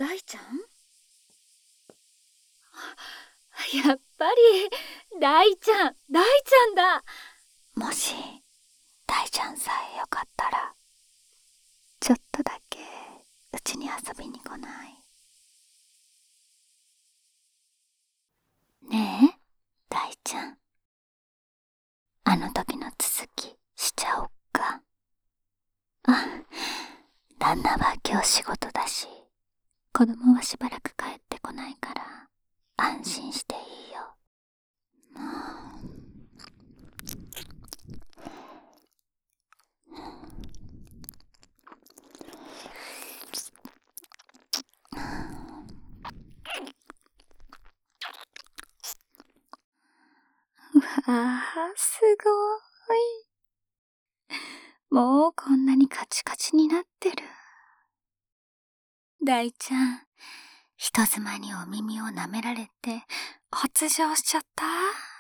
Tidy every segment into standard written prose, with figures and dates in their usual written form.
大ちゃん？やっぱり大ちゃんだ。 もし大ちゃんさえよかったら、ちょっとだけうちに遊びに来ない？ねえ大ちゃん、あの時の続きしちゃおっか。旦那は今日仕事だし、子供はしばらく帰ってこないから安心していいよ。すごい。もうこんなにカチカチになってる。大ちゃん、人妻にお耳を舐められて発情しちゃった？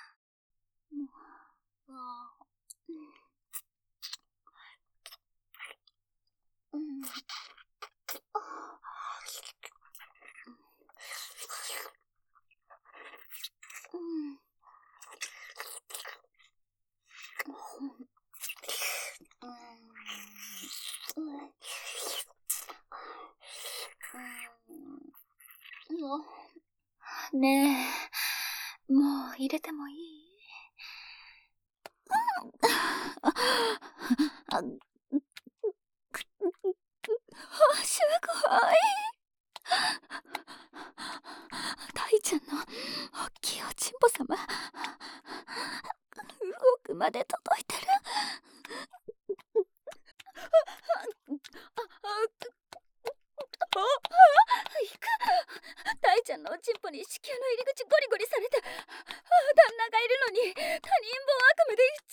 ねえ、もう入れてもいい？すごい。大ちゃんの大きいおちんぽ様、奥まで届いてる。大ちゃんのおちんぽに子宮の入り口ゴリゴリされて、旦那がいるのに他人棒悪夢で